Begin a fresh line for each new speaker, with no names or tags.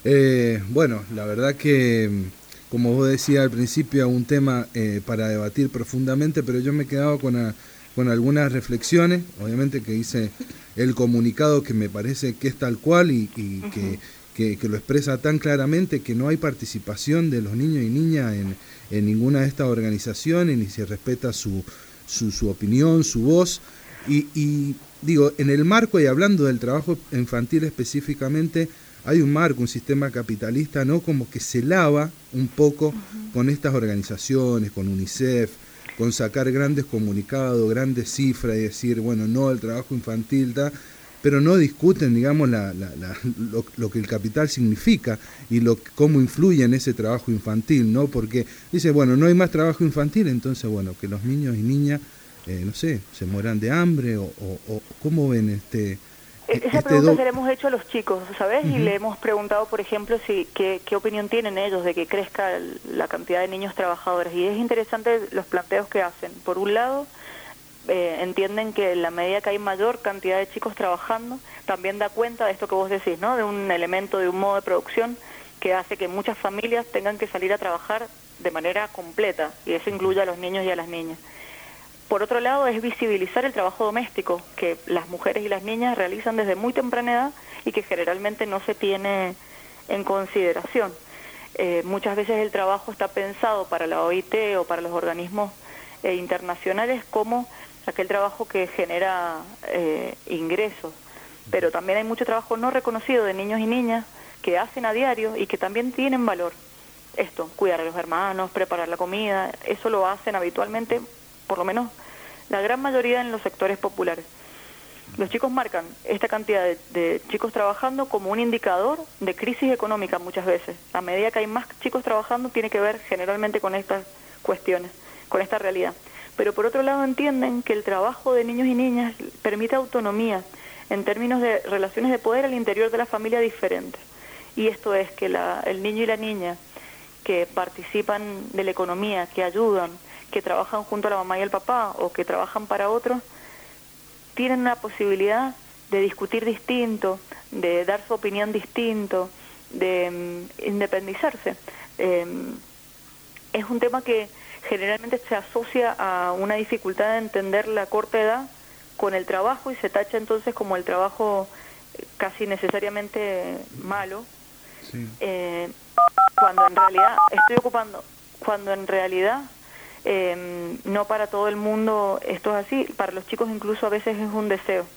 Bueno, la verdad que, como vos decías al principio, un tema para debatir profundamente, pero yo me quedaba con algunas reflexiones, obviamente que hice el comunicado que me parece que es tal cual y
Ujú.
que lo expresa tan claramente que no hay participación de los niños y niñas en ninguna de estas organizaciones, ni se respeta su opinión, su voz. Y digo, en el marco y hablando del trabajo infantil específicamente, hay un marco, un sistema capitalista, ¿no? Como que se lava un poco con estas organizaciones, con UNICEF, con sacar grandes comunicados, grandes cifras y decir, bueno, no el trabajo infantil, pero no discuten, digamos, lo que el capital significa y cómo influye en ese trabajo infantil, ¿no? Porque dice, bueno, no hay más trabajo infantil, entonces, bueno, que los niños y niñas, no sé, se mueran de hambre o ¿cómo ven
Esa
este
pregunta
do...
se la hemos hecho a los chicos, ¿sabes? Y
Ujú.
le hemos preguntado, por ejemplo, si qué opinión tienen ellos de que crezca la cantidad de niños trabajadores. Y es interesante los planteos que hacen. Por un lado, entienden que en la medida que hay mayor cantidad de chicos trabajando, también da cuenta de esto que vos decís, ¿no? De un elemento, de un modo de producción que hace que muchas familias tengan que salir a trabajar de manera completa, y eso incluye a los niños y a las niñas. Por otro lado, es visibilizar el trabajo doméstico que las mujeres y las niñas realizan desde muy temprana edad y que generalmente no se tiene en consideración. Muchas veces el trabajo está pensado para la OIT o para los organismos internacionales como aquel trabajo que genera ingresos, pero también hay mucho trabajo no reconocido de niños y niñas que hacen a diario y que también tienen valor. Esto, cuidar a los hermanos, preparar la comida, eso lo hacen habitualmente, por lo menos la gran mayoría en los sectores populares. Los chicos marcan esta cantidad de chicos trabajando como un indicador de crisis económica muchas veces. A medida que hay más chicos trabajando, tiene que ver generalmente con estas cuestiones, con esta realidad. Pero por otro lado entienden que el trabajo de niños y niñas permite autonomía en términos de relaciones de poder al interior de la familia diferentes. Y esto es que el niño y la niña que participan de la economía, que ayudan, que trabajan junto a la mamá y el papá o que trabajan para otros, tienen la posibilidad de discutir distinto, de dar su opinión distinto, de independizarse. Es un tema que generalmente se asocia a una dificultad de entender la corta edad con el trabajo y se tacha entonces como el trabajo casi necesariamente malo,
Sí.
eh, cuando en realidad estoy ocupando, cuando en realidad no para todo el mundo esto es así, para los chicos incluso a veces es un deseo.